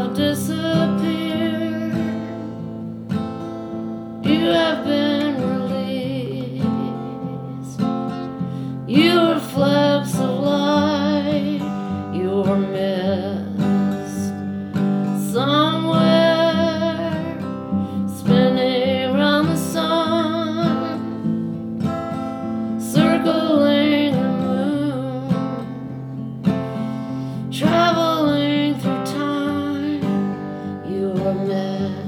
disappeared. You have been released. You were flecks of light. You were missed somewhere, spinning around the sun, circling the moon, traveling through time. You were missed.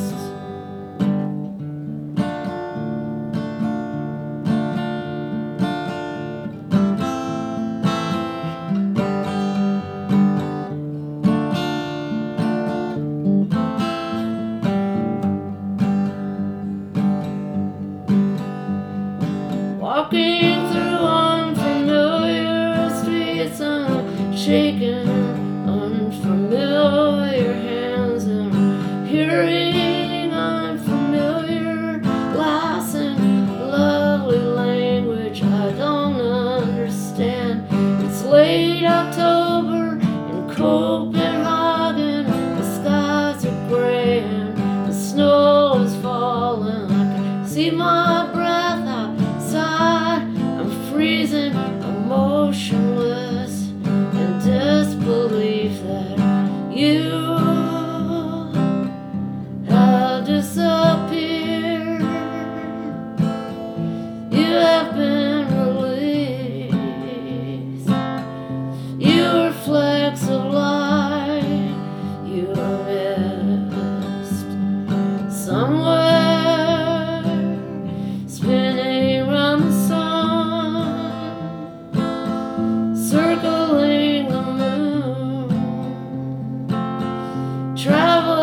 Walking through unfamiliar streets, I'm shaking unfamiliar hands, and hearing unfamiliar laughs in lovely language I don't understand. It's late October in Copenhagen. The skies are gray and the snow is falling. I can see my breath outside. I'm freezing, emotionless, in disbelief that you have disappeared. You have been released. You were flecks of light. You were missed somewhere, spinning around the sun, circling the moon, traveling